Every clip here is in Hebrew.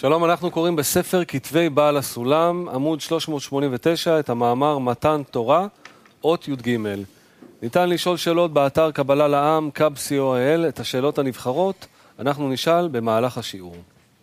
שלום, אנחנו קוראים בספר כתבי בעל הסולם, עמוד 389, את המאמר מתן תורה, אות י"ג. ניתן לשאול שאלות באתר קבלה לעם, kub.co.il, את השאלות הנבחרות, אנחנו נשאל במהלך השיעור.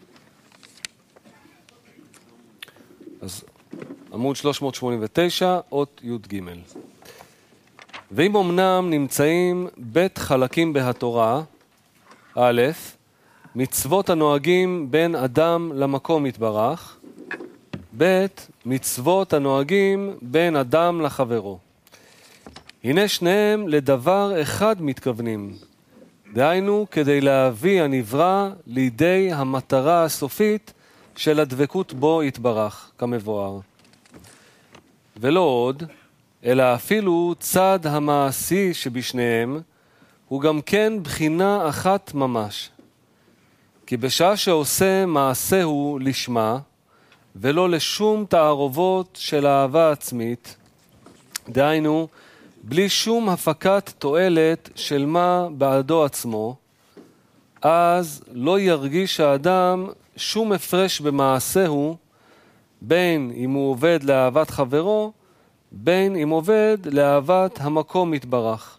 אז עמוד 389, אות י"ג. ואם אמנם נמצאים בית חלקים בהתורה, א', מצוות הנוהגים בין אדם למקום יתברך, ב', מצוות הנוהגים בין אדם לחברו. הנה שניהם לדבר אחד מתכוונים, דהיינו כדי להביא הנברא לידי המטרה הסופית של הדבקות בו יתברך, כמבואר. ולא עוד, אלא אפילו צד המעשי שבשניהם, הוא גם כן בחינה אחת ממש. כי בשעה שעושה מעשהו לשמה, ולא לשום תערובות של אהבה עצמית, דהיינו, בלי שום הפקת תועלת של מה בעדו עצמו, אז לא ירגיש האדם שום הפרש במעשהו, בין אם הוא עובד לאהבת חברו, בין אם עובד לאהבת המקום יתברך.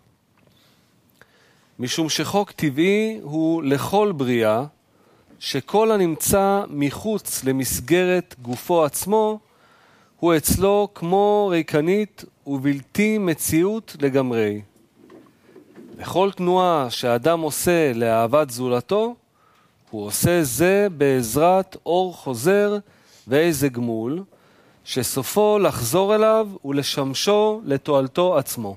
משום שחוק טבעי הוא לכל בריאה, שכל הנמצא מחוץ למסגרת גופו עצמו, הוא אצלו כמו ריקנית ובלתי מציאות לגמרי. בכל תנועה שאדם עושה לאהבת זולתו, הוא עושה זה בעזרת אור חוזר ואיזה גמול, שסופו לחזור אליו ולשמשו לתועלתו עצמו.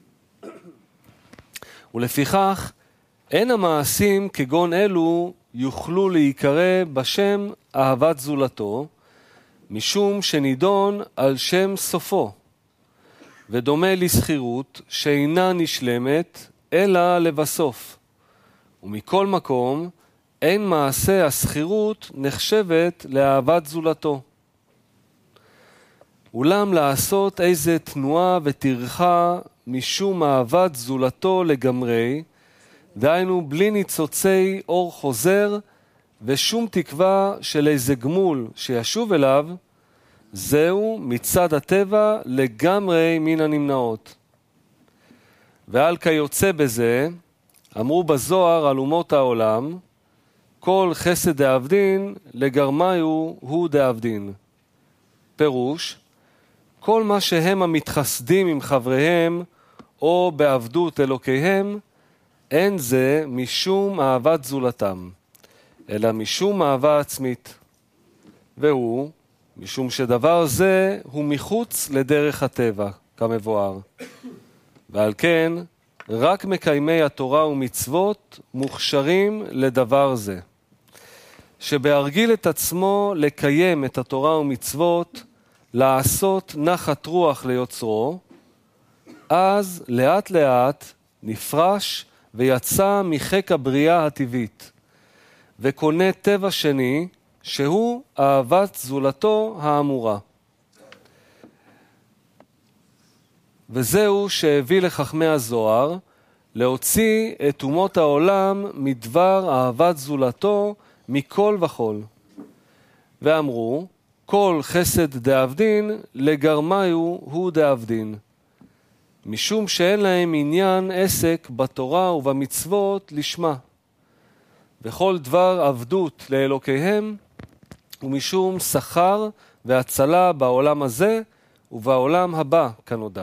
ולפיכך, אין המעשים כגון אלו יוכלו להיקרא בשם אהבת זולתו, משום שנידון על שם סופו, ודומה לסחירות שאינה נשלמת אלא לבסוף. ומכל מקום, אין מעשה הסחירות נחשבת לאהבת זולתו. אולם לעשות איזה תנועה ותרחה משום אהבת זולתו לגמרי, דהיינו בלי ניצוצי אור חוזר ושום תקווה של איזה גמול שישוב אליו, זהו מצד הטבע לגמרי מן הנמנעות. ועל כיוצא בזה, אמרו בזוהר על אומות העולם, כל חסד דאבדין לגרמיו הוא דאבדין. פירוש, כל מה שהם המתחסדים עם חבריהם או בעבדות אלוקיהם, אין זה משום אהבת זולתם, אלא משום אהבה עצמית. והוא, משום שדבר זה הוא מחוץ לדרך הטבע, כמבואר. ועל כן, רק מקיימי התורה ומצוות מוכשרים לדבר זה. שבהרגיל את עצמו לקיים את התורה ומצוות, לעשות נחת רוח ליוצרו, אז לאט לאט נפרש ויצא מחק הבריאה הטבעית, וקונה טבע שני, שהוא אהבת זולתו האמורה. וזהו שהביא לחכמי הזוהר, להוציא את אומות העולם מדבר אהבת זולתו מכל וכל. ואמרו, כל חסד דאבדין לגרמיו הוא דאבדין. משום שאין להם עניין עסק בתורה ובמצוות לשמה. וכל דבר עבדות לאלוקיהם, ומשום שכר והצלה בעולם הזה ובעולם הבא כנודע.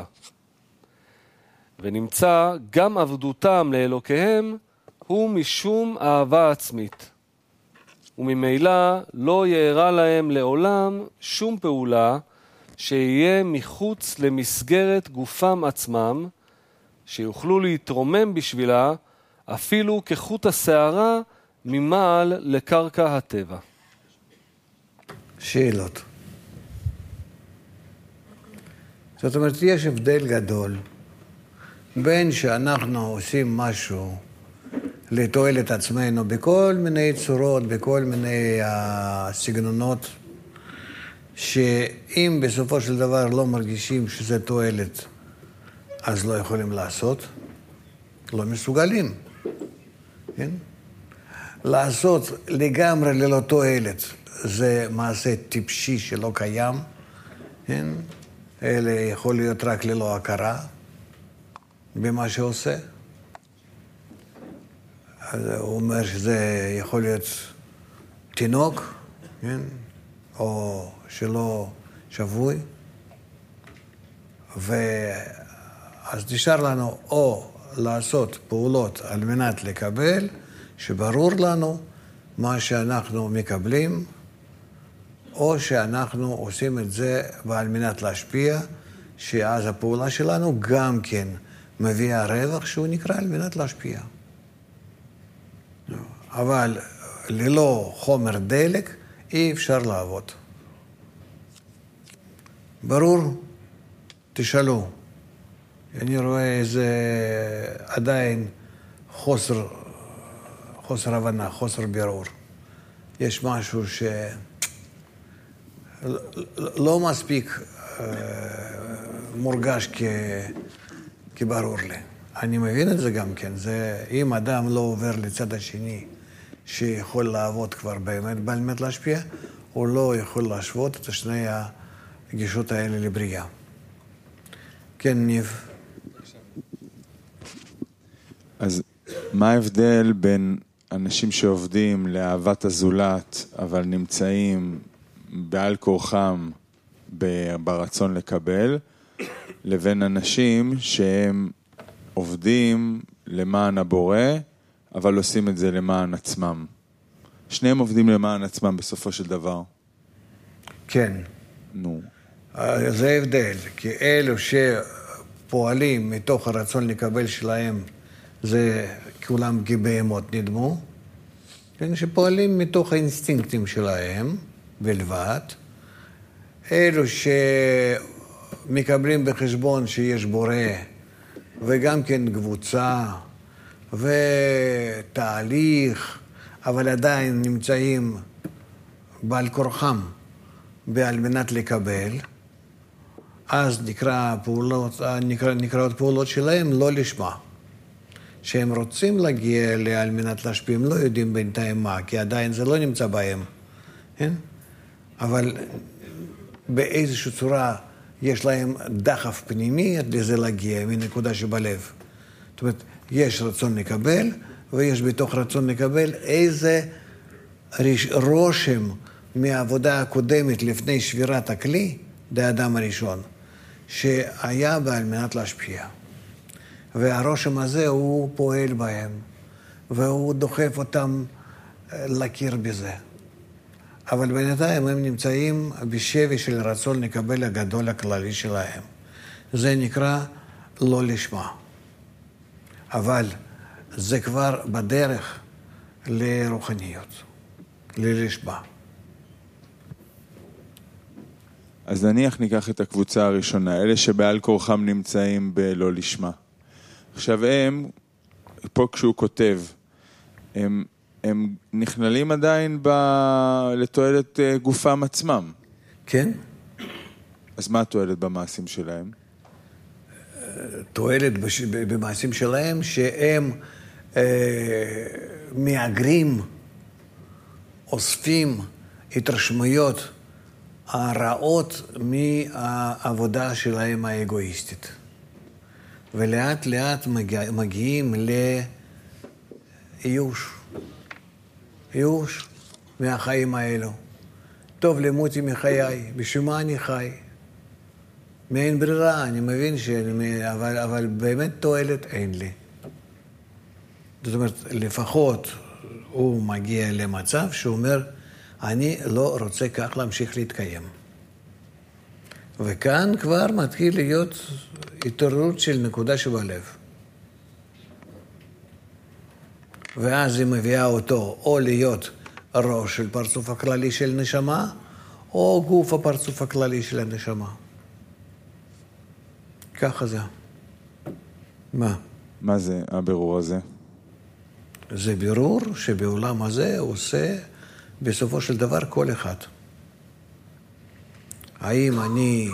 ונמצא גם עבדותם לאלוקיהם הוא משום אהבה עצמית. וממילא לא יארע להם לעולם שום פעולה שיהיה מחוץ למסגרת גופם עצמם, שיוכלו להתרומם בשבילה אפילו כחוט השערה ממעל לקרקע הטבע. שאלות. זאת אומרת, יש הבדל גדול בין שאנחנו עושים משהו לתועלת עצמנו בכל מיני צורות, בכל מיני סגנונות, שאם בסופו של דבר לא מרגישים שזה תועלת, אז לא יכולים לעשות, לא מסוגלים, כן? לעשות לגמרי ללא תועלת, זה מעשה טיפשי שלא קיים, כן? אלה יכול להיות רק ללא הכרה במה שעושה. אז הוא אומר שזה יכול להיות תינוק, כן? או שלא שבוי. אז נשאר לנו או לעשות פעולות על מנת לקבל, שברור לנו מה שאנחנו מקבלים, או שאנחנו עושים את זה ועל מנת להשפיע, שאז הפעולה שלנו גם כן מביאה רווח שהוא נקרא על מנת להשפיע. אבל ללא חומר דלק אי אפשר לעבוד. ברור? תשאלו. אני רואה איזה עדיין חוסר הבנה, חוסר בירור. יש משהו שלא מספיק מורגש כברור לי. אני מבין את זה גם כן. אם אדם לא עובר לצד השני שיכול לעבוד כבר באמת להשפיע, הוא לא יכול להשוות את שני הגישות האלה לבריאה. כן, ניב. אז מה ההבדל בין אנשים שעובדים לאהבת הזולת, אבל נמצאים בעל כורחם ברצון לקבל, לבין אנשים שהם עובדים למען הבורא, אבל עושים את זה למען עצמם? שניהם עובדים למען עצמם בסופו של דבר. כן. נו. זה הבדל, כי אלו שפועלים מתוך הרצון לקבל שלהם, זה כולם כבהמות נדמו, כן, שפועלים מתוך האינסטינקטים שלהם בלבד. אלו שמקבלים בחשבון שיש בורא, וגם כן קבוצה, ותהליך, אבל עדיין נמצאים בעל כורחם על מנת לקבל, אז נקראות פעולות שלהם לא לשמה. שהם רוצים להגיע על מנת להשפיע, הם לא יודעים בינתיים מה, כי עדיין זה לא נמצא בהם. כן? אבל באיזושהי צורה יש להם דחף פנימי לזה להגיע, מנקודה שבלב. זאת אומרת, יש רצון לקבל, ויש בתוך רצון לקבל איזה רושם מהעבודה הקודמת לפני שבירת הכלי, האדם הראשון, שהיה בה על מנת להשפיע. והרושם הזה הוא פועל בהם, והוא דוחף אותם להכיר בזה. אבל בינתיים הם נמצאים בשבי של רצון לקבל הגדול הכללי שלהם. זה נקרא לא לשמה. אבל זה כבר בדרך לרוחניות, ללשמה. אז נניח ניקח את הקבוצה הראשונה, אלה שבעל כורחם נמצאים בלא לשמה. עכשיו פה כשהוא כותב, הם נכללים עדיין לתועלת גופם עצמם. כן. אז מה התועלת במעשים שלהם? תועלת במעשים שלהם שהם מאגרים, אוספים התרשמויות הרעות מהעבודה שלהם האגואיסטית. ולאט לאט מגיעים ייאוש מהחיים האלו. טוב, למותי מחיי, בשביל מה אני חי? מאין ברירה, אני מבין אבל באמת תועלת אין לי. זאת אומרת, לפחות הוא מגיע למצב שהוא אומר, אני לא רוצה כך להמשיך להתקיים. וכאן כבר מתחיל להיות התעוררות של נקודה שבלב. ואז היא מביאה אותו או להיות ראש של פרצוף הכללי של נשמה, או גוף הפרצוף הכללי של הנשמה. ככה זה. מה? מה זה הבירור הזה? זה בירור שבעולם הזה עושה בסופו של דבר כל אחד. האם אני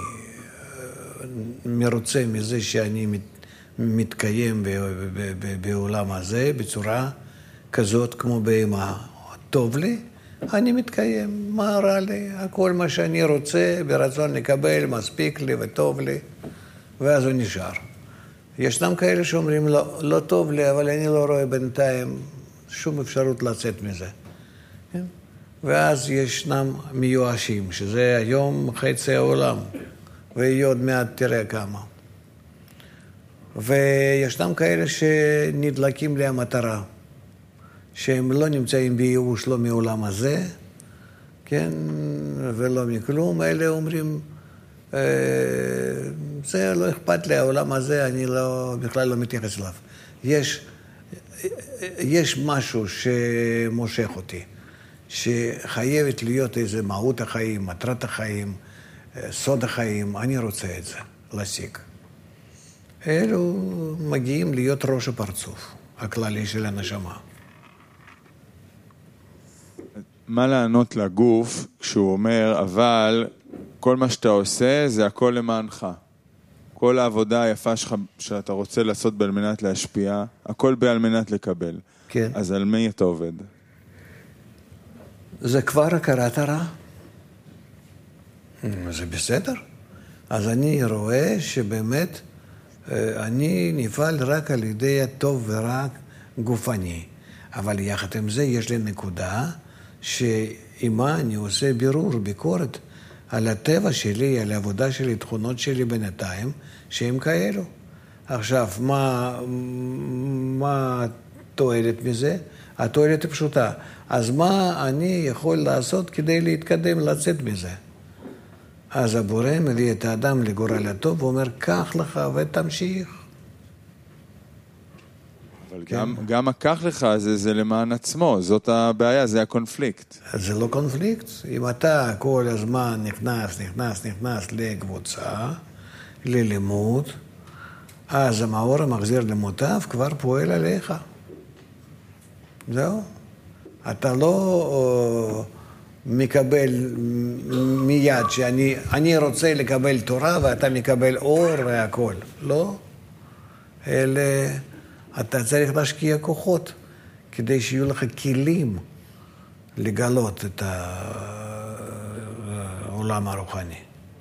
מרוצה מזה שאני מתקיים בעולם הזה בצורה כזאת כמו בהמה. טוב לי, אני מתקיים, מה רע לי? הכל מה שאני רוצה, ברצון לקבל, מספיק לי וטוב לי, ואז הוא נשאר. ישנם כאלה שאומרים, לא טוב לי, אבל אני לא רואה בינתיים שום אפשרות לצאת מזה. כן? ואז ישנם מיואשים, שזה היום חצי העולם, ויהיה עוד מעט תראה כמה. וישנם כאלה שנדלקים להמטרה, שהם לא נמצאים בייאוש לא מעולם הזה, כן, ולא מכלום, אלה אומרים, זה לא אכפת לי, העולם הזה, אני בכלל לא מתייחס אליו. יש משהו שמושך אותי, שחייבת להיות איזה מהות החיים, מטרת החיים, סוד החיים, אני רוצה את זה, להשיג. אלו מגיעים להיות ראש הפרצוף, הכללי של הנשמה. מה לענות לגוף כשהוא אומר, אבל כל מה שאתה עושה זה הכל למענך. כל העבודה היפה שלך שאתה רוצה לעשות על מנת להשפיע, הכל על מנת לקבל. כן. אז על מי אתה עובד? זה כבר הכרת הרע. זה בסדר. אז אני רואה שבאמת אני נפעל רק על ידי הטוב ורק גופני. אבל יחד עם זה יש לי נקודה שעימה אני עושה בירור, ביקורת על הטבע שלי, על העבודה שלי, תכונות שלי בינתיים, שהם כאלו. עכשיו, מה התועלת מזה? התועלת היא פשוטה. אז מה אני יכול לעשות כדי להתקדם, לצאת מזה? אז הבורא מביא את האדם לגורל הטוב, ואומר, קח לך ותמשיך. אבל גם הקח לך זה למען עצמו, זאת הבעיה, זה הקונפליקט. זה לא קונפליקט. אם אתה כל הזמן נכנס לקבוצה, ללימוד, אז המאור המחזיר למוטב כבר פועל עליך. זהו. אתה לא מקבל מיד שאני רוצה לקבל תורה ואתה מקבל אור והכל. לא. אלא אתה צריך להשקיע כוחות כדי שיהיו לך כלים לגלות את העולם הרוחני.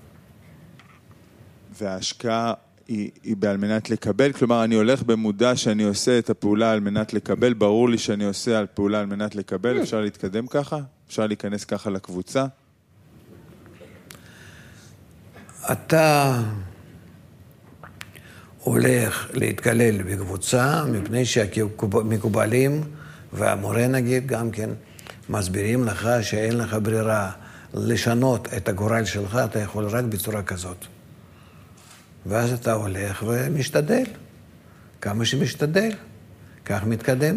וההשקעה היא על מנת לקבל, כלומר אני הולך במודע שאני עושה את הפעולה על מנת לקבל, ברור לי שאני עושה על פעולה על מנת לקבל, אפשר להתקדם ככה? אפשר להיכנס ככה לקבוצה? אתה הולך להתקלל בקבוצה, מפני שהמקובלים והמורה נגיד גם כן מסבירים לך שאין לך ברירה לשנות את הגורל שלך, אתה יכול רק בצורה כזאת. ואז אתה הולך ומשתדל. כמה שמשתדל, כך מתקדם.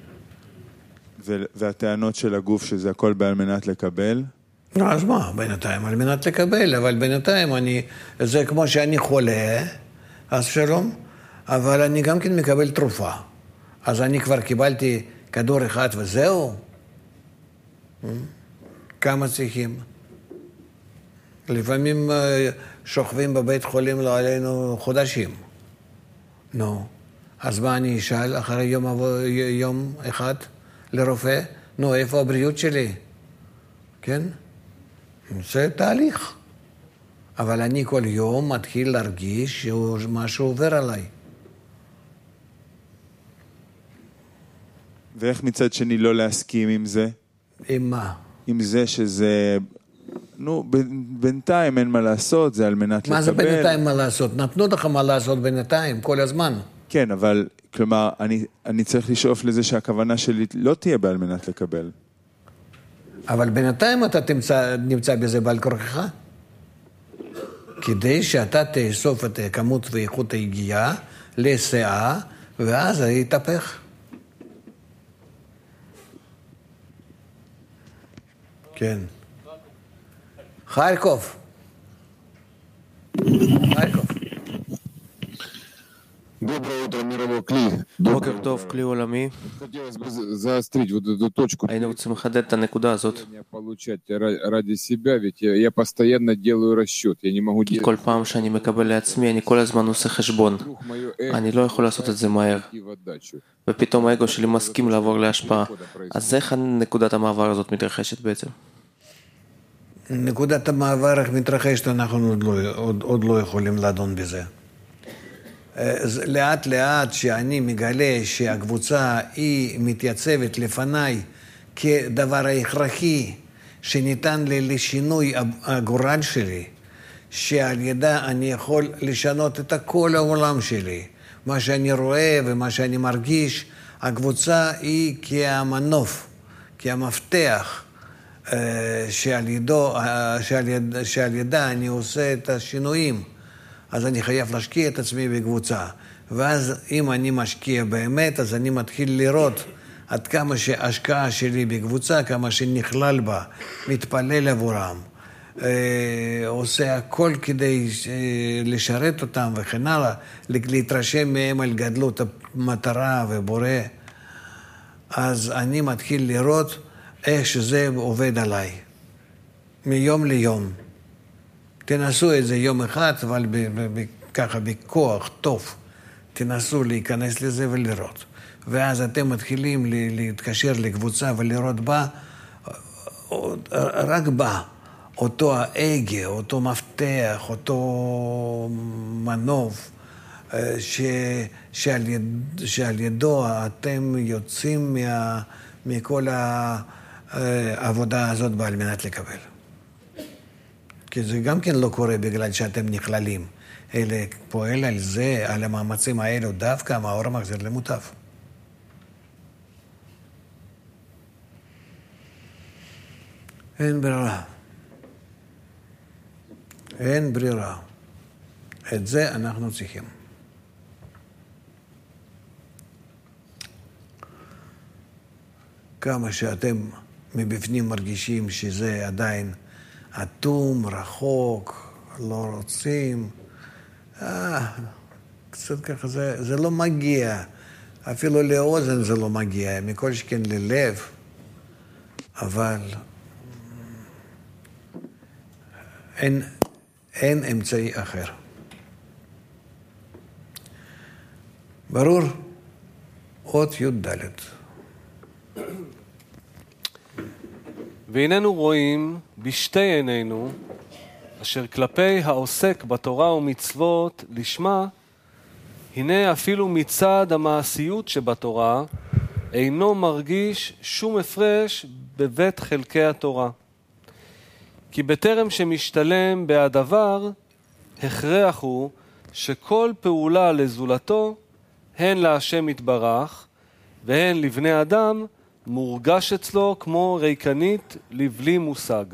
והטענות של הגוף שזה הכל בעל מנת לקבל? אז מה, בינתיים על מנת לקבל, אבל בינתיים זה כמו שאני חולה, אז שלום, אבל אני גם כן מקבל תרופה. אז אני כבר קיבלתי כדור אחד וזהו. כמה צריכים? לפעמים שוכבים בבית חולים לא עלינו חודשים. נו, אז מה אני אשאל אחרי יום אחד לרופא? נו, איפה הבריאות שלי? כן? זה תהליך. אבל אני כל יום מתחיל להרגיש שמשהו עובר עליי. ואיך מצד שני לא להסכים עם זה? עם מה? עם זה שזה, בינתיים אין מה לעשות, זה על מנת לקבל. מה זה בינתיים מה לעשות? נתנו לך מה לעשות בינתיים, כל הזמן. כן, אבל, כלומר, אני צריך לשאוף לזה שהכוונה שלי לא תהיה בעל מנת לקבל. אבל בינתיים אתה נמצא בזה בעל כורכך. כדי שאתה תאסוף את כמות ואיכות היגיעה לסעה, ואז זה יתהפך. כן. חרקוב. Доброе утро, мировой Кли. בוקר טוב, כלי עולמי. Хотелось бы заострить вот эту точку. היינו רוצים לחדד את הנקודה הזאת, Получать ради себя, ведь я постоянно делаю расчет. Я не могу כי כל פעם שאני מקבל לעצמי, אני כל הזמן עושה חשבון. אני לא יכול לעשות את זה מהר. ופתאום האגו שלי מסכים לעבור להשפעה. אז איך נקודת המעבר הזאת מתרחשת בעצם? נקודת המעבר איך מתרחשת, אנחנו עוד לא יכולים לדון בזה. לאט לאט שאני מגלה שהקבוצה היא מתייצבת לפניי כדבר ההכרחי שניתן לי לשינוי הגורל שלי, שעל ידה אני יכול לשנות את כל העולם שלי, מה שאני רואה ומה שאני מרגיש. הקבוצה היא כמנוף, כמפתח שעל ידה אני עושה את השינויים. אז אני חייב להשקיע את עצמי בקבוצה. ואז אם אני משקיע באמת, אז אני מתחיל לראות עד כמה שההשקעה שלי בקבוצה, כמה שנכלל בה, מתפלל עבורם, עושה הכל כדי לשרת אותם וכן הלאה, להתרשם מהם על גדלות המטרה ובורא. אז אני מתחיל לראות איך שזה עובד עליי, מיום ליום. תנסו את זה יום אחד, אבל ככה בכוח טוב, תנסו להיכנס לזה ולראות. ואז אתם מתחילים להתקשר לקבוצה ולראות בה, רק בה, אותו ההגה, אותו מפתח, אותו מנוף, שעל ידו אתם יוצאים מכל העבודה הזאת על מנת לקבל. כי זה גם כן לא קורה בגלל שאתם נכללים, אלא פועל על זה, על המאמצים האלו, דווקא מאור מחזיר למוטב. אין ברירה. אין ברירה. את זה אנחנו צריכים. כמה שאתם מבפנים מרגישים שזה עדיין אטום, רחוק, לא רוצים. קצת ככה, זה לא מגיע. אפילו לאוזן זה לא מגיע, מכל שכן ללב. אבל אין אמצעי אחר. ברור? אות י"ד. והננו רואים בשתי עינינו, אשר כלפי העוסק בתורה ומצוות לשמה, הנה אפילו מצד המעשיות שבתורה, אינו מרגיש שום הפרש בבית חלקי התורה. כי בטרם שמשתלם בהדבר, הכרח הוא שכל פעולה לזולתו, הן להשם יתברך, והן לבני אדם, מורגש אצלו כמו ריקנית לבלי מושג.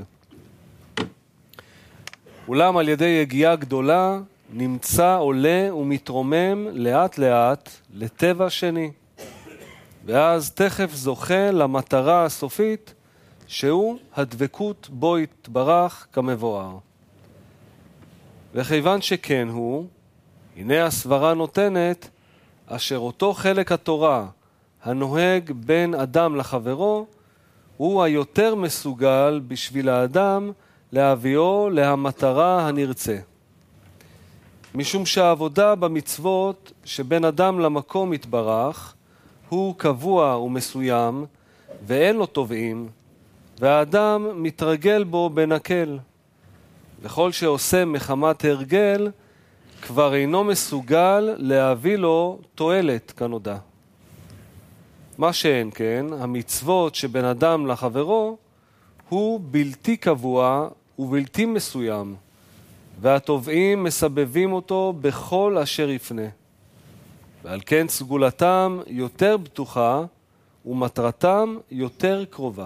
אולם על ידי יגיעה גדולה נמצא עולה ומתרומם לאט לאט לטבע שני, ואז תכף זוכה למטרה הסופית שהוא הדבקות בו יתברך כמבואר. וכיוון שכן הוא, הנה הסברה נותנת אשר אותו חלק התורה הנוהג בין אדם לחברו, הוא היותר מסוגל בשביל האדם להביאו להמטרה הנרצה. משום שהעבודה במצוות שבין אדם למקום יתברך, הוא קבוע ומסוים, ואין לו תובעים, והאדם מתרגל בו בנקל. וכל שעושה מחמת הרגל, כבר אינו מסוגל להביא לו תועלת כנודע. מה שאין כן, המצוות שבין אדם לחברו הוא בלתי קבוע ובלתי מסוים, והתובעים מסבבים אותו בכל אשר יפנה. ועל כן סגולתם יותר בטוחה ומטרתם יותר קרובה.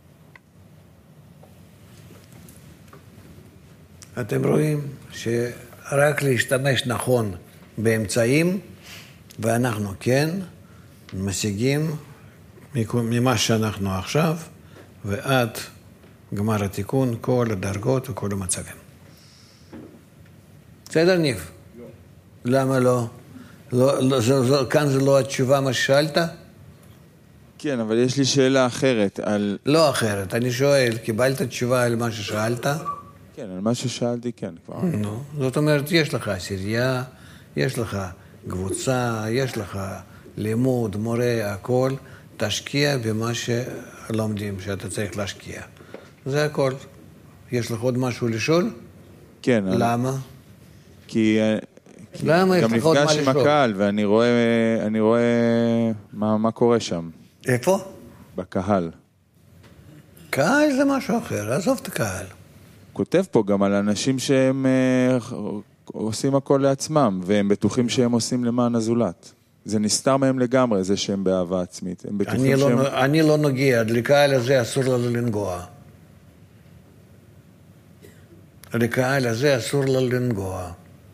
אתם רואים שרק להשתמש נכון באמצעים, ואנחנו כן משיגים ממה שאנחנו עכשיו, ועד גמר התיקון, כל הדרגות וכל המצבים. בסדר, ניב? לא. למה לא? כאן זה לא התשובה מה ששאלת? כן, אבל יש לי שאלה אחרת על... לא אחרת, אני שואל, קיבלת תשובה על מה ששאלת? כן, על מה ששאלתי, כן, כבר. נו, זאת אומרת, יש לך עשירייה, יש לך קבוצה, יש לך לימוד, מורה, הכל, תשקיע במה שלומדים שאתה צריך להשקיע. זה הכל. יש לך עוד משהו לשאול? כן. למה? כי למה גם יש לך עוד מה נפגש עם לשאול? הקהל, ואני רואה מה קורה שם, איפה? בקהל. קהל זה משהו אחר, עזוב את הקהל. כותב פה גם על אנשים שהם עושים הכל לעצמם, והם בטוחים שהם עושים למען הזולת. זה נסתר מהם לגמרי, זה שהם באהבה עצמית. הם בטוחים שהם... אני לא נוגע, לקהל הזה אסור לו לנגוע. לקהל הזה אסור לו לנגוע.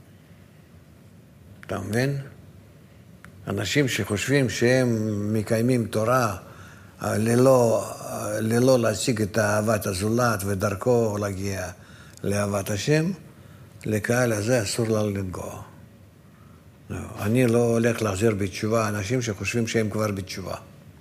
אתה מבין? אנשים שחושבים שהם מקיימים תורה ללא להשיג את אהבת הזולת ודרכו להגיע לאהבת השם, לקהל הזה אסור לו לנגוע. אני לא הולך להחזיר בתשובה אנשים שחושבים שהם כבר בתשובה.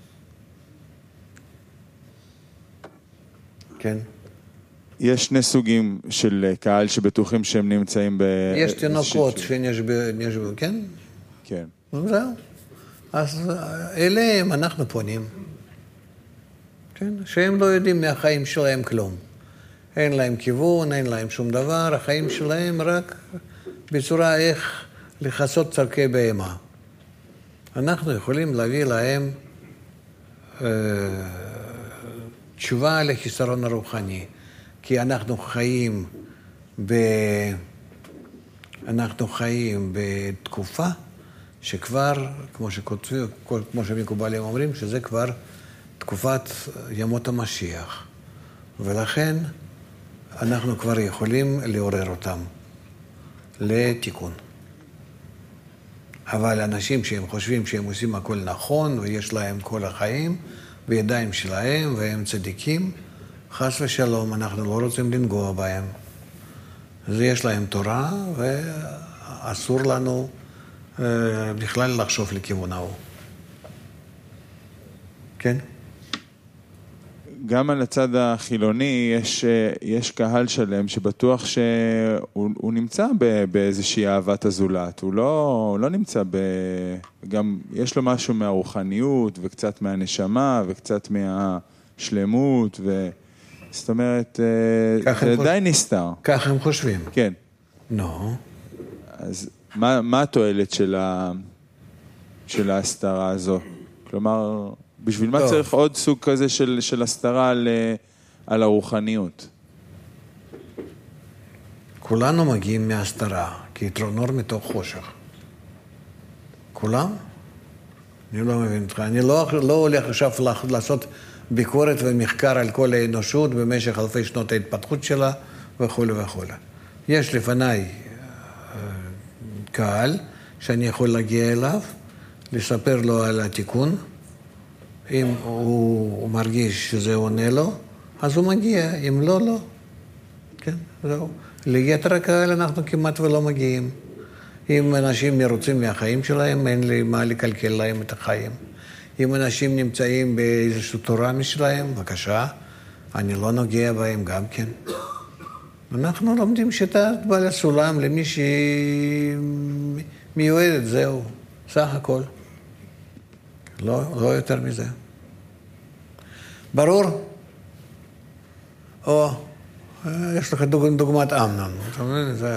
כן? יש שני סוגים של קהל שבטוחים שהם נמצאים יש תינוקות שנשבו, כן? כן. זהו. אז אליהם אנחנו פונים. כן? שהם לא יודעים מהחיים שלהם כלום. אין להם כיוון, אין להם שום דבר, החיים שלהם רק בצורה איך לחסות צורכי בהמה. אנחנו יכולים להביא להם תשובה לחיסרון הרוחני, כי אנחנו חיים בתקופה שכבר, כמו שמקובלים אומרים, שזה כבר תקופת ימות המשיח. ולכן אנחנו כבר יכולים לעורר אותם לתיקון. אבל אנשים שהם חושבים שהם עושים הכל נכון ויש להם כל החיים בידיים שלהם והם צדיקים, חס ושלום, אנחנו לא רוצים לנגוע בהם. אז יש להם תורה ואסור לנו בכלל לחשוב לכיוון ההוא. כן? גם על הצד החילוני יש קהל שלם שבטוח שהוא נמצא באיזושהי אהבת הזולת. הוא לא נמצא גם יש לו משהו מהרוחניות וקצת מהנשמה וקצת מהשלמות זאת אומרת, זה די נסתר. ככה הם חושבים. כן. נו. אז מה התועלת של ההסתרה הזו? כלומר, בשביל מה צריך עוד סוג כזה של הסתרה על הרוחניות? כולנו מגיעים מהסתרה, כיתרונור מתוך חושך. כולם? אני לא מבין אותך. אני לא הולך עכשיו לעשות ביקורת ומחקר על כל האנושות במשך אלפי שנות ההתפתחות שלה וכו' וכו'. יש לפניי קהל שאני יכול להגיע אליו, לספר לו על התיקון. אם הוא מרגיש שזה עונה לו, אז הוא מגיע, אם לא, לא. כן, זהו. ליתר הקהל אנחנו כמעט ולא מגיעים. אם אנשים מרוצים מהחיים שלהם, אין לי מה לקלקל להם את החיים. אם אנשים נמצאים באיזושהי תורה משלהם, בבקשה, אני לא נוגע בהם גם כן. אנחנו לומדים שיטת בעל הסולם למי שמיועדת, זהו, סך הכל. לא יותר מזה. ברור? או, יש לך דוגמת אמנון. אתה מבין? זה...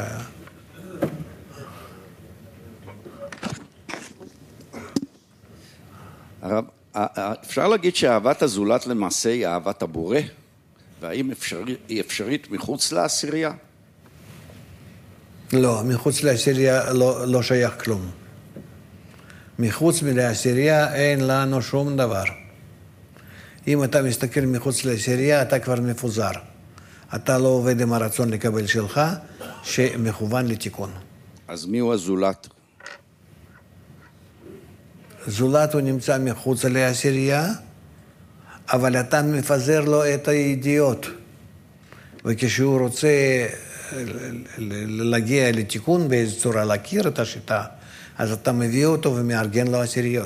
הרב, אפשר להגיד שאהבת הזולת למעשה היא אהבת הבורא? והאם היא אפשרית מחוץ לעשירייה? לא, מחוץ לעשירייה לא שייך כלום. מחוץ לעשירייה אין לנו שום דבר. אם אתה מסתכל מחוץ לעשירייה, אתה כבר מפוזר. אתה לא עובד עם הרצון לקבל שלך, שמכוון לתיקון. אז מי הוא הזולת? זולת הוא נמצא מחוץ לעשירייה, אבל אתה מפזר לו את הידיעות. וכשהוא רוצה להגיע לתיקון באיזו צורה, להכיר את השיטה, אז אתה מביא אותו ומארגן לו עשיריות.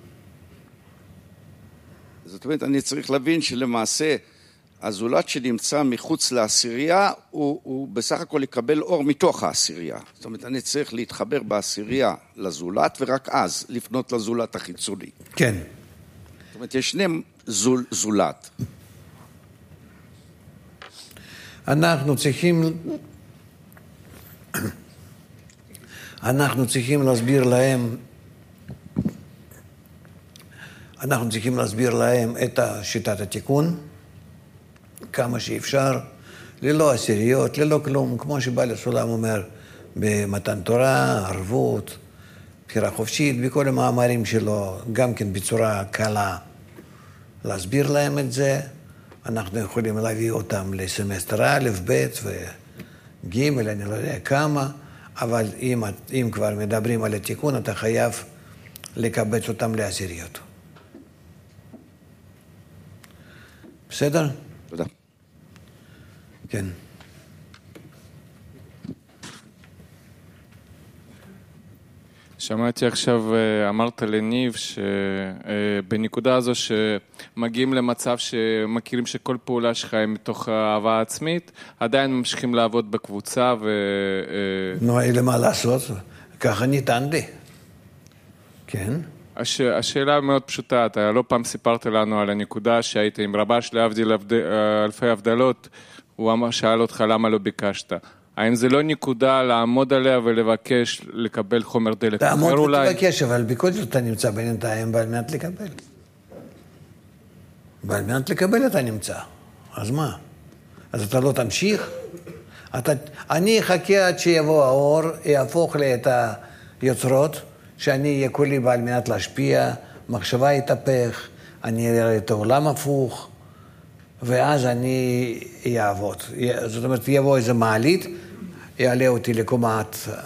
זאת אומרת, אני צריך להבין שלמעשה הזולת שנמצא מחוץ לעשירייה הוא בסך הכל יקבל אור מתוך העשירייה. זאת אומרת, אני צריך להתחבר בעשירייה לזולת ורק אז לפנות לזולת החיצוני. כן. זאת אומרת, יש שני זולת. אנחנו צריכים להסביר להם את שיטת התיקון, כמה שאפשר, ללא עשיריות, ללא כלום, כמו שבעל הסולם אומר, במתן תורה, ערבות, בחירה חופשית, בכל המאמרים שלו, גם כן בצורה קלה, להסביר להם את זה. אנחנו יכולים להביא אותם לסמסטר א', ב' וג', אני לא יודע כמה, אבל אם כבר מדברים על התיקון, אתה חייב לקבץ אותם לעשיריות. בסדר? תודה. כן. שמעתי עכשיו, אמרת לניב שבנקודה הזו שמגיעים למצב שמכירים שכל פעולה שלך היא מתוך אהבה עצמית, עדיין ממשיכים לעבוד בקבוצה נו, אין למה לעשות, ככה ניתן לי. כן. השאלה מאוד פשוטה, אתה לא פעם סיפרת לנו על הנקודה שהיית עם רבש להבדיל אלפי הבדלות, הוא שאל אותך למה לא ביקשת. האם זה לא נקודה לעמוד עליה ולבקש לקבל חומר דלק? תעמוד ותבקש, אבל בכל זאת אתה נמצא בינתיים בעל מנת לקבל. בעל מנת לקבל אתה נמצא. אז מה? אז אתה לא תמשיך? אני אחכה עד שיבוא האור, יהפוך לי את היוצרות, שאני אהיה כולי בעל מנת להשפיע, מחשבה יתהפך, אני אראה את העולם הפוך, ואז אני אעבוד. זאת אומרת, יבוא איזה מעלית, יעלה אותי לקומה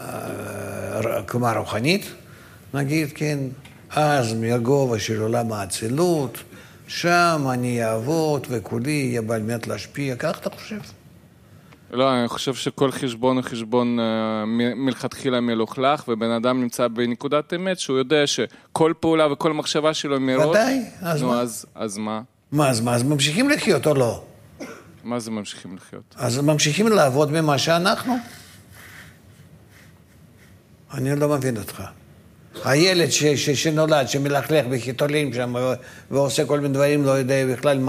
רוחנית, נגיד, כן, אז מהגובה של עולם האצילות, שם אני אעבוד וכולי יהיה בעל מנת להשפיע, כך אתה חושב? לא, אני חושב שכל חשבון הוא חשבון מלכתחילה מלוכלך, ובן אדם נמצא בנקודת אמת שהוא יודע שכל פעולה וכל מחשבה שלו מראש... ודאי, אז מה? אז מה? אז ממשיכים לחיות או לא? מה זה ממשיכים לחיות? אז ממשיכים לעבוד במה שאנחנו. אני לא מבין אותך. הילד שנולד, שמלכלך בחיתולים שם ועושה כל מיני דברים, לא יודע בכלל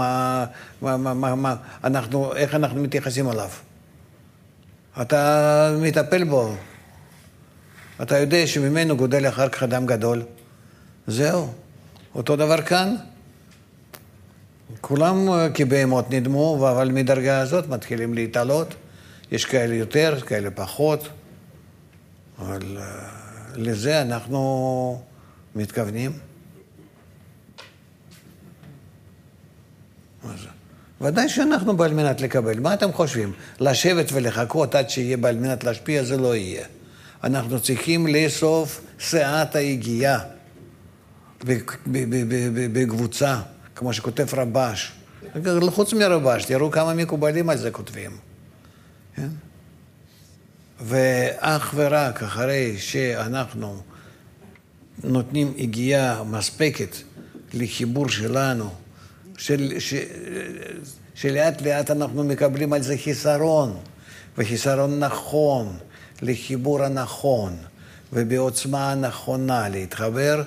איך אנחנו מתייחסים עליו. אתה מטפל בו. אתה יודע שממנו גודל אחר כך אדם גדול. זהו. אותו דבר כאן. כולם כבהמות נדמו, אבל מדרגה הזאת מתחילים להתעלות. יש כאלה יותר, כאלה פחות. אבל לזה אנחנו מתכוונים. ודאי שאנחנו בעל מנת לקבל. מה אתם חושבים? לשבת ולחכות עד שיהיה בעל מנת להשפיע, זה לא יהיה. אנחנו צריכים לאסוף שאת היגיעה בקבוצה, כמו שכותב רבש. חוץ מרבש, תראו כמה מקובלים על זה כותבים. כן? ואך ורק אחרי שאנחנו נותנים הגיעה מספקת לחיבור שלנו, שלאט לאט אנחנו מקבלים על זה חיסרון, וחיסרון נכון, לחיבור הנכון, ובעוצמה הנכונה להתחבר,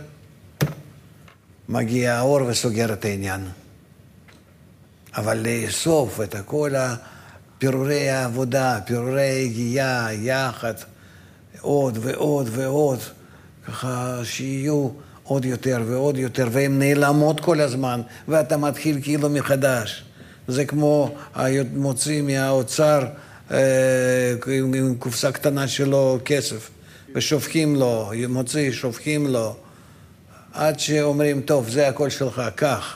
מגיע האור וסוגר את העניין. אבל לאסוף את כל פירורי העבודה, פירורי ההגיעה, יחד, עוד ועוד ועוד, ככה שיהיו עוד יותר ועוד יותר, והן נעלמות כל הזמן, ואתה מתחיל כאילו מחדש. זה כמו מוציא מהאוצר עם קופסה קטנה שלו כסף, ושופכים לו, מוציא, שופכים לו, עד שאומרים, טוב, זה הכל שלך, כך.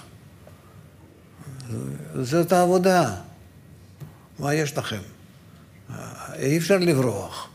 זאת העבודה. מה יש לכם? אי אפשר לברוח.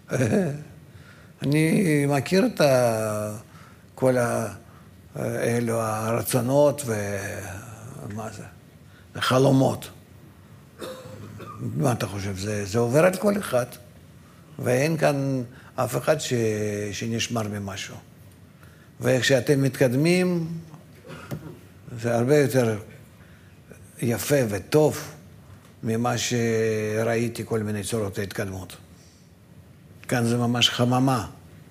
אני מכיר את כל אלו הרצונות ומה זה? חלומות. מה אתה חושב? זה עובר על כל אחד. ואין כאן אף אחד שנשמר ממשהו. וכשאתם מתקדמים, זה הרבה יותר יפה וטוב ממה שראיתי כל מיני צורות ההתקדמות. כאן זה ממש חממה.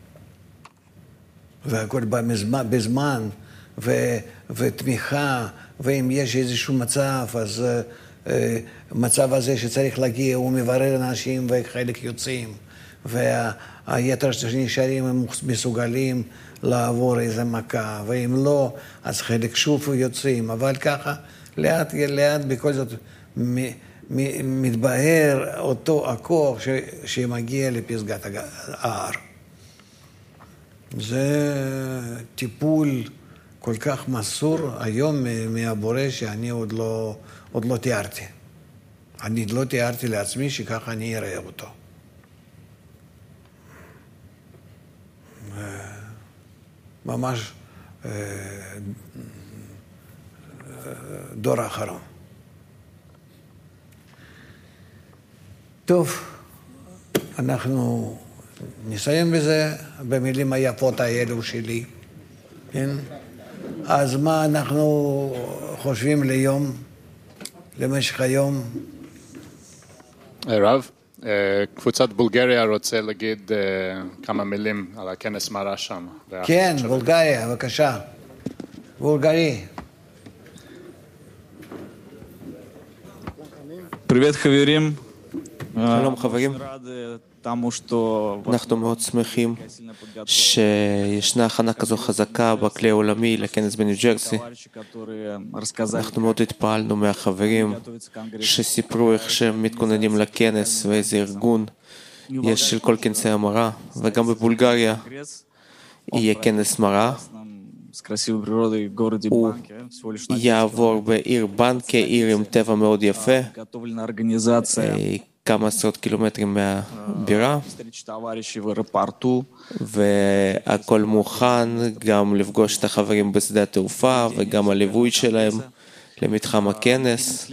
והכל בזמן ותמיכה, ואם יש איזשהו מצב, אז מצב הזה שצריך להגיע, הוא מברר אנשים וחלק יוצאים, והיתר שנשארים הם מסוגלים לעבור איזה מכה, ואם לא, אז חלק שוב יוצאים, אבל ככה לאט לאט בכל זאת מתבהר אותו הכוח שמגיע לפסגת ההר. זה טיפול כל כך מסור היום מהבורא שאני עוד לא תיארתי. אני לא תיארתי לעצמי שככה אני אראה אותו. ממש דור האחרון. טוב, אנחנו נסיים בזה, במילים היפות האלו שלי, כן? אז מה אנחנו חושבים ליום, למשך היום? רב, קבוצת בולגריה רוצה להגיד כמה מילים על הכנס מראה שם. כן, בולגריה, בבקשה. בולגרי. Привет, חברים. שלום חברים, אנחנו מאוד שמחים שישנה הכנה כזו חזקה בכלי העולמי לכנס בניו ג'רסי. אנחנו מאוד התפעלנו מהחברים שסיפרו איך שהם מתכוננים לכנס ואיזה ארגון יש של כל כנסי המראה, וגם בבולגריה יהיה כנס מראה. הוא יעבור בעיר בנקה, עיר עם טבע מאוד יפה, כמה עשרות קילומטרים מהבירה, והכל מוכן גם לפגוש את החברים בשדה התעופה וגם הליווי שלהם למתחם הכנס.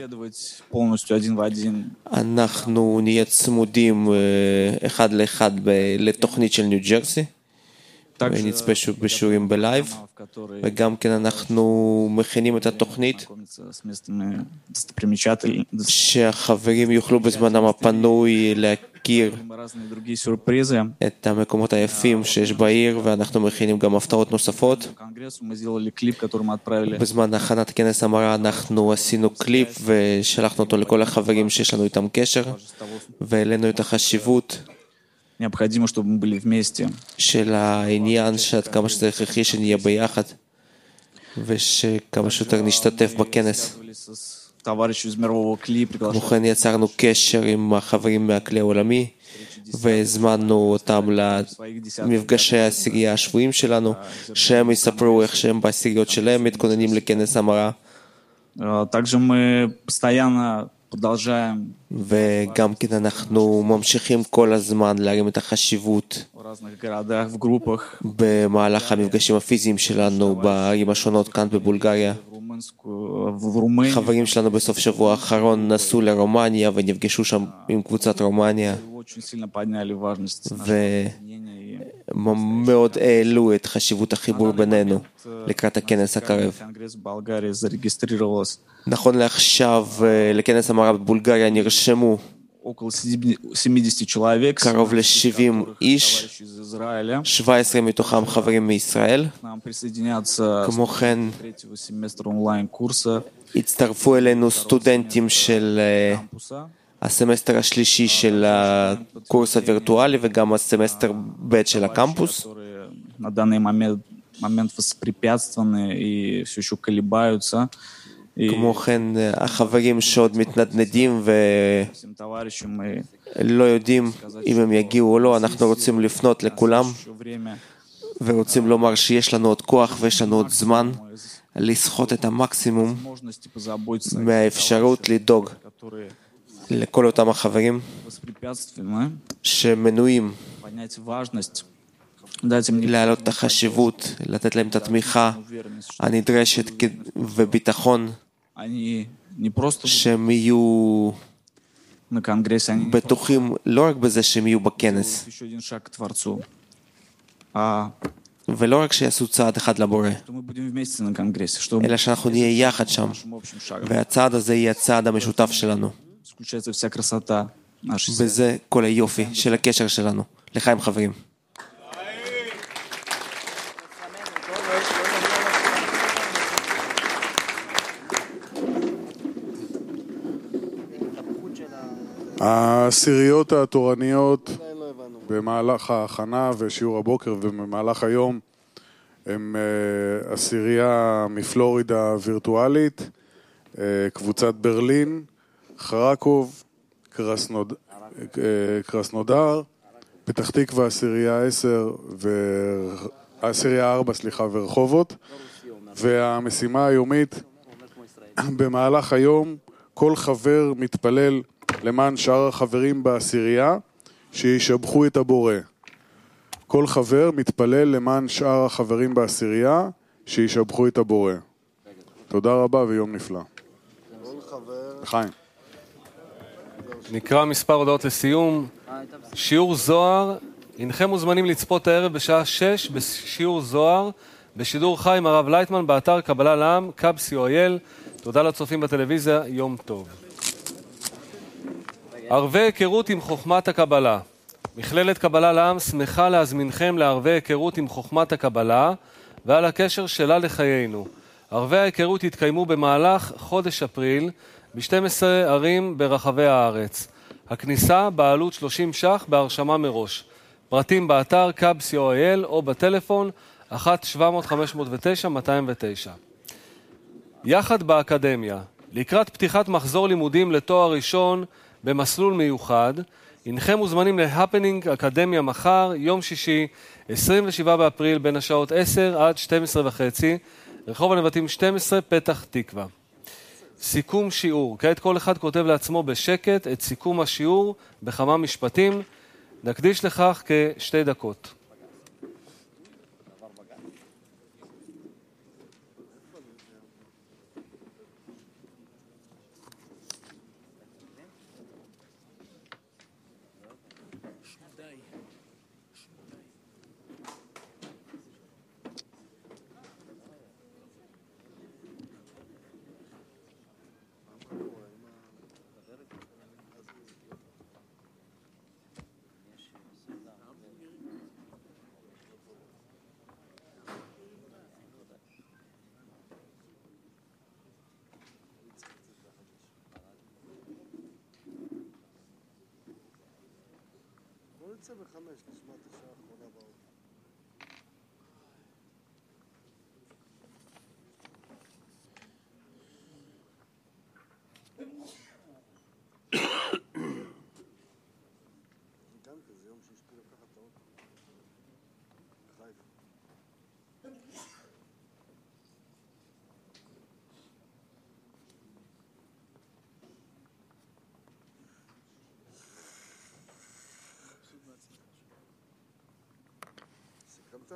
אנחנו נהיה צמודים אחד לאחד לתוכנית של ניו ג'רסי ונצפה בשיעורים בלייב, וגם כן אנחנו מכינים את התוכנית שהחברים יוכלו בזמנם הפנוי להכיר את המקומות היפים שיש בעיר, ואנחנו מכינים גם הפתעות נוספות. בזמן הכנת כנס המראה אנחנו עשינו קליפ ושלחנו אותו לכל החברים שיש לנו איתם קשר, והעלינו את החשיבות של העניין שעד כמה שזה הכרחי שנהיה ביחד ושכמה שיותר נשתתף בכנס. כמו כן יצרנו קשר עם החברים מהכלי העולמי והזמנו אותם למפגשי העשירייה השבועים שלנו, שהם יספרו איך שהם בעשיריות שלהם מתכוננים לכנס המראה. וגם כן אנחנו ממשיכים כל הזמן להרים את החשיבות במהלך המפגשים הפיזיים שלנו בערים השונות כאן בבולגריה. חברים שלנו בסוף שבוע האחרון נסעו לרומניה ונפגשו שם עם קבוצת רומניה ומאוד העלו את חשיבות החיבור בינינו לקראת הכנס הקרב. נכון לעכשיו לכנס המראה בבולגריה נרשמו קרוב ל-70 איש, 17 מתוכם חברים מישראל. כמו כן הצטרפו אלינו סטודנטים של הסמסטר השלישי של הקורס הווירטואלי וגם הסמסטר ב' של הקמפוס. כמו כן החברים שעוד מתנדנדים ולא יודעים אם הם יגיעו או לא, אנחנו רוצים לפנות לכולם ורוצים לומר שיש לנו עוד כוח ויש לנו עוד זמן לסחוט את המקסימום מהאפשרות לדאוג לכל אותם החברים שמנויים להעלות את החשיבות, לתת להם את התמיכה הנדרשת וביטחון שהם יהיו בטוחים לא רק בזה שהם יהיו בכנס, ולא רק שיעשו צעד אחד לבורא, אלא שאנחנו נהיה יחד שם, והצעד הזה יהיה הצעד המשותף שלנו. וזה כל היופי של הקשר שלנו. לחיים חברים. העשיריות התורניות במהלך ההכנה ושיעור הבוקר ובמהלך היום הם עשירייה מפלורידה וירטואלית, קבוצת ברלין, חרקוב, קרסנודר, פתח תקווה עשירייה 4 ורחובות. והמשימה היומית במהלך היום, כל חבר מתפלל למען שאר החברים בעשירייה שישבחו את הבורא. כל חבר מתפלל למען שאר החברים בעשירייה שישבחו את הבורא. תודה רבה ויום נפלא. לחיים. נקרא מספר הודעות לסיום. שיעור זוהר, אינכם מוזמנים לצפות הערב בשעה 6 בשיעור זוהר בשידור חי עם הרב לייטמן באתר קבלה לעם, קאב.co.il. תודה לצופים בטלוויזיה, יום טוב. ערבי היכרות עם חוכמת הקבלה. מכללת קבלה לעם שמחה להזמינכם לערבי היכרות עם חוכמת הקבלה ועל הקשר שלה לחיינו. ערבי ההיכרות יתקיימו במהלך חודש אפריל ב-12 ערים ברחבי הארץ. הכניסה בעלות 30 ש"ח בהרשמה מראש. פרטים באתר קאב.co.il או בטלפון 1-700-509-209. יחד באקדמיה. לקראת פתיחת מחזור לימודים לתואר ראשון במסלול מיוחד, אינכם מוזמנים להפנינג אקדמיה מחר, יום שישי, 27 באפריל, בין השעות 10 עד 12:30, רחוב הנבטים 12, פתח תקווה. סיכום שיעור. כעת כל אחד כותב לעצמו בשקט את סיכום השיעור בכמה משפטים. נקדיש לכך כ2 דקות. נצא ב5, נשמע את השעה האחרונה באוטו. גם כזה יום שהשפיע לקחת את האוטו. חיפה. סיכמת?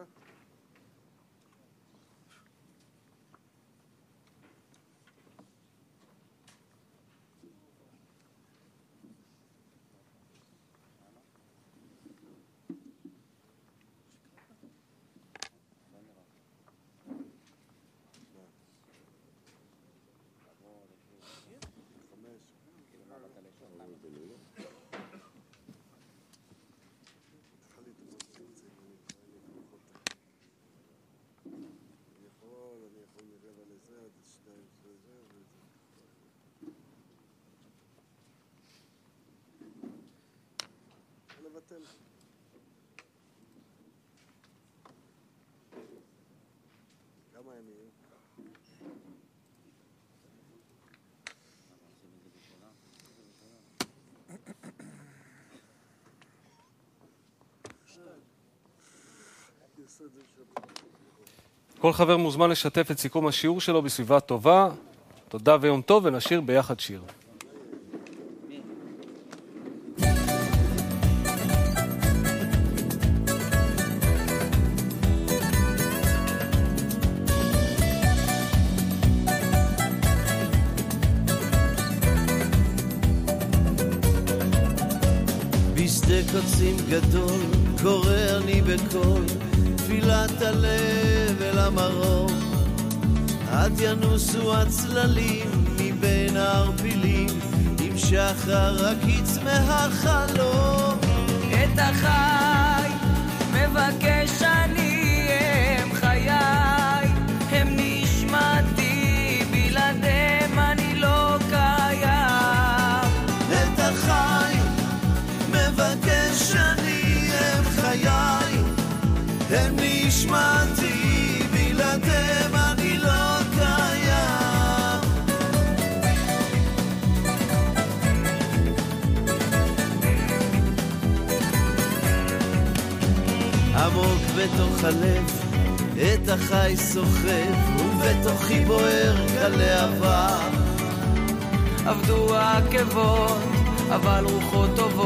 לבטל. כמה הם יהיו? כל חבר מוזמן לשתף את סיכום השיעור שלו בסביבה טובה. תודה ויום טוב, ונשיר ביחד שיר. בשדה קוצים גדול קורא אני בקול תפילת הלב אל המרום עד ינוסו הצללים מבין הערפילים עם שחר הקיץ מהחלום את החי מבקש אני הם חיי הם נשמתי בלעדיהם אני לא קיים את החי מבקש אני הם חיי הם נשמתי בלעדיהם אני לא קיים עמוק בתוך הלב את החי סוחב ובתוכי בוער כלהבה עבדו העקבות אבל רוחות טובות